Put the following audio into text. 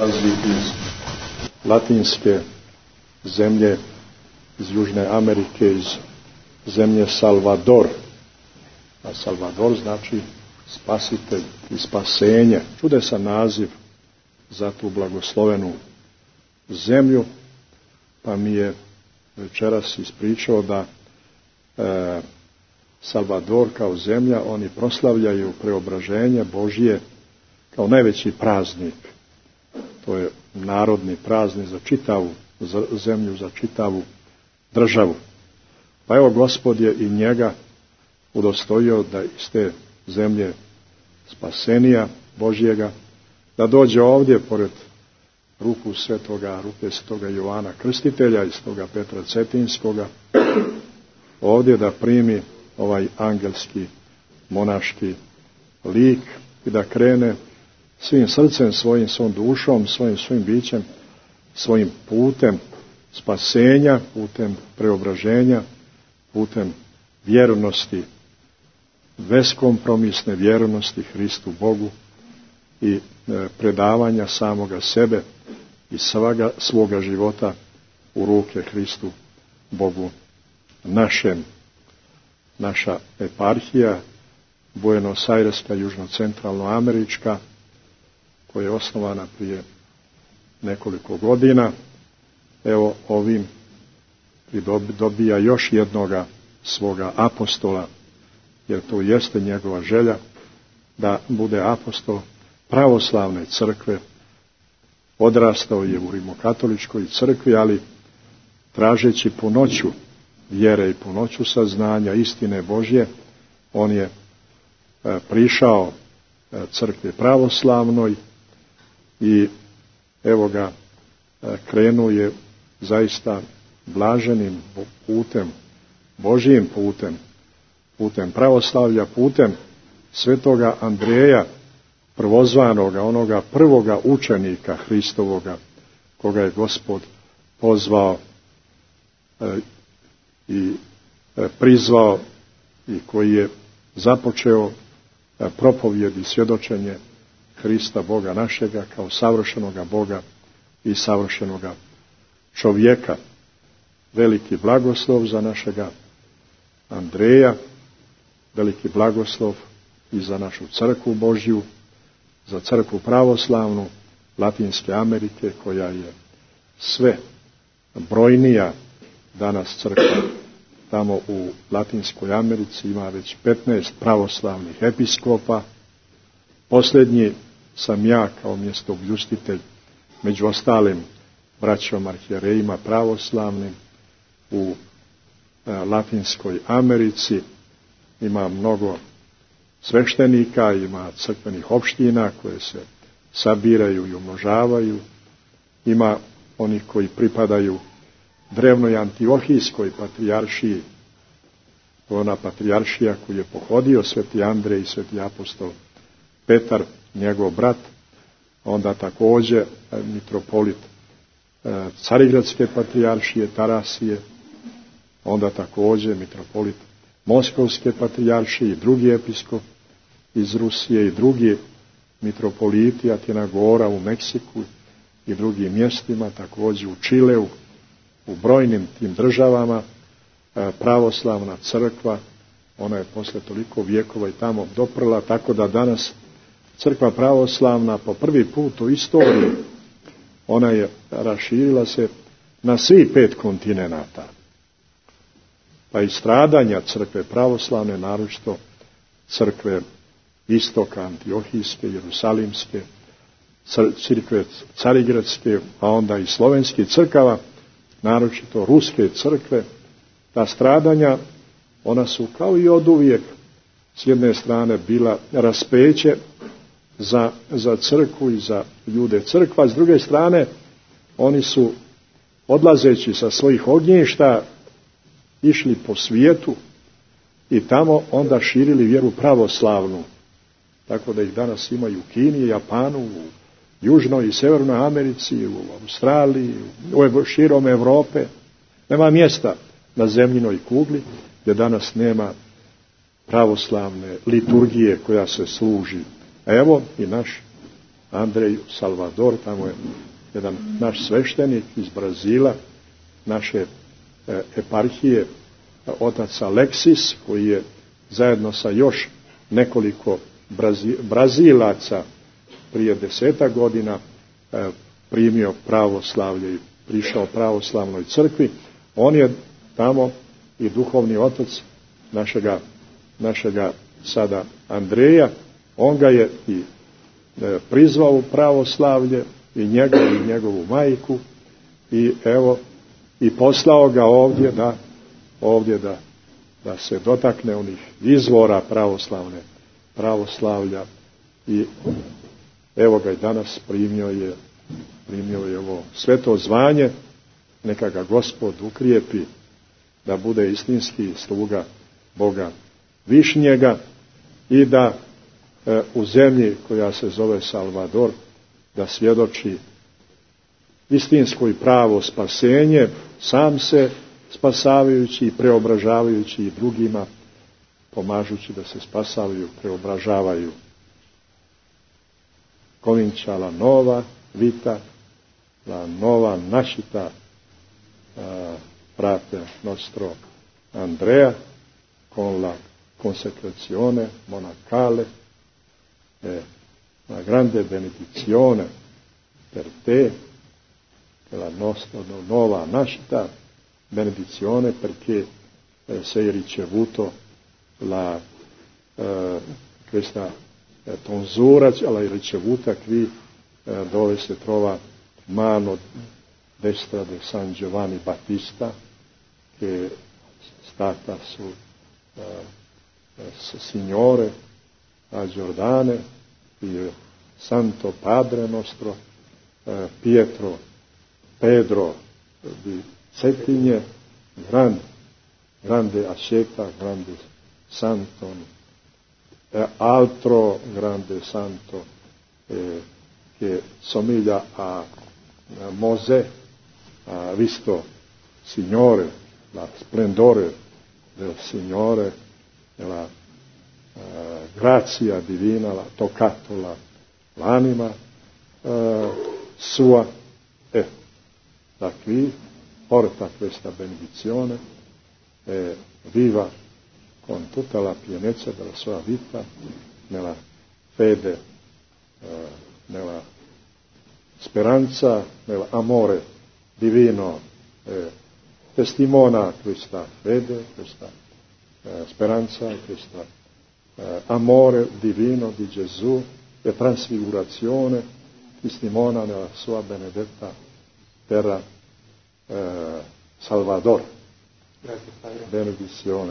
dolazi iz latinske zemlje, iz Južne Amerike, iz zemlje Salvador. A Salvador znači spasitelj i spasenje. Čudesan naziv za tu blagoslovenu zemlju, pa mi je večeras ispričao da Salvador kao zemlja, oni proslavljaju preobraženje Božje kao najveći praznik. To je narodni praznik za čitavu zemlju, za čitavu državu. Pa evo, Gospod je i njega udostojio da iz te zemlje spasenija Božjega, da dođe ovdje pored ruke svetoga Jovana Krstitelja i svetoga Petra Cetinskoga, ovdje da primi ovaj angelski monaški lik i da krene svim srcem svojim, svom dušom, svojim bićem, svojim putem spasenja, putem preobraženja, putem vjernosti, beskompromisne vjernosti Hristu Bogu i predavanja samoga sebe i svoga života u ruke Hristu Bogu našem. Naša eparhija Buenos Aireska, južno-centralno-američka, koja je osnovana prije nekoliko godina, evo ovim dobija još jednoga svoga apostola, jer to jeste njegova želja da bude apostol pravoslavne crkve. Odrastao je u rimokatoličkoj crkvi, ali tražeći punoću vjere i punoću saznanja istine Božje, on je prišao crkvi pravoslavnoj i evo ga, krenuo je zaista blaženim putem, Božjim putem pravoslavlja, putem svetoga Andreja, prvozvanoga, onoga prvoga učenika Hristovoga, koga je Gospod pozvao i prizvao i koji je započeo propovjed i svjedočenje Hrista Boga našega kao savršenoga Boga i savršenoga čovjeka. Veliki blagoslov za našega Andreja, veliki blagoslov i za našu crkvu Božju, za crkvu pravoslavnu Latinske Amerike, koja je sve brojnija danas crkva. Tamo u Latinskoj Americi ima već 15 pravoslavnih episkopa. Posljednji sam ja kao mjestoobljustitelj među ostalim braćom arhijerejima pravoslavnim u Latinskoj Americi. Ima mnogo sveštenika, ima crkvenih opština koje se sabiraju i umnožavaju. Ima onih koji pripadaju drevnoj Antiohijskoj patrijaršiji, to je ona patrijaršija koju je pohodio sveti Andrej i sveti apostol Petar, njegov brat, onda također mitropolit Carigradske patrijaršije Tarasije, onda također mitropolit Moskovske patrijaršije i drugi episkop iz Rusije i drugi mitropoliti, Atina Gora u Meksiku i drugim mjestima, također u Čileu, u brojnim tim državama. Pravoslavna crkva, ona je posle toliko vjekova i tamo doprla, tako da danas crkva pravoslavna po prvi put u istoriji, ona je raširila se na svih 5 kontinenata. Pa i stradanja crkve pravoslavne, naročito crkve istoka, Antiohijske, Jerusalimske, crkve Carigradske, a onda i slovenskih crkava, naročito ruske crkve, ta stradanja, ona su kao i oduvijek s jedne strane bila raspeće za crkvu i za ljude crkva, s druge strane oni su odlazeći sa svojih ognjišta išli po svijetu i tamo onda širili vjeru pravoslavnu, tako da ih danas imaju u Kini, Japanu, u Južnoj i Severnoj Americi, u Australiji, širom Europe. Nema mjesta na zemljinoj kugli gdje danas nema pravoslavne liturgije koja se služi. A evo i naš Andrej Salvador, tamo je jedan naš sveštenik iz Brazila, naše eparhije, otac Aleksis, koji je zajedno sa još nekoliko Brazilaca prije 10 godina primio pravoslavlje i prišao pravoslavnoj crkvi. On je tamo i duhovni otac našega sada Andreja. On ga je i prizvao u pravoslavlje, i njega i njegovu majku, i evo i poslao ga ovdje da se dotakne onih izvora pravoslavlja, i evo ga i danas primio je ovo sveto zvanje. Neka ga Gospod ukrijepi da bude istinski sluga Boga Višnjega i da u zemlji koja se zove Salvador da svjedoči istinsko i pravo spasenje, sam se spasavajući i preobražavajući i drugima, pomažući da se spasavaju, preobražavaju. Comincia la nova vita, la nova nascita, frate nostro Andrea, con la consecrazione monacale, una grande benedizione per te, per la nostra nuova nascita, benedizione perché sei ricevuto questa tonsura, l'hai ricevuta qui dove si trova mano destra di San Giovanni Battista, che è stata sul Signore a Giordane, il Santo Padre nostro Pedro di Cetinje, grande asceta, grande santo, altro grande santo che somiglia a Mosè, ha visto Signore, la splendore del Signore, la grazia divina, l'ha toccato l'anima sua, e da qui porta questa benedizione e viva con tutta la pienezza della sua vita nella fede, nella speranza, nell'amore divino, testimona questa fede, questa speranza, questo amore divino di Gesù e trasfigurazione, testimona nella sua benedetta terra Salvador. Benedizione.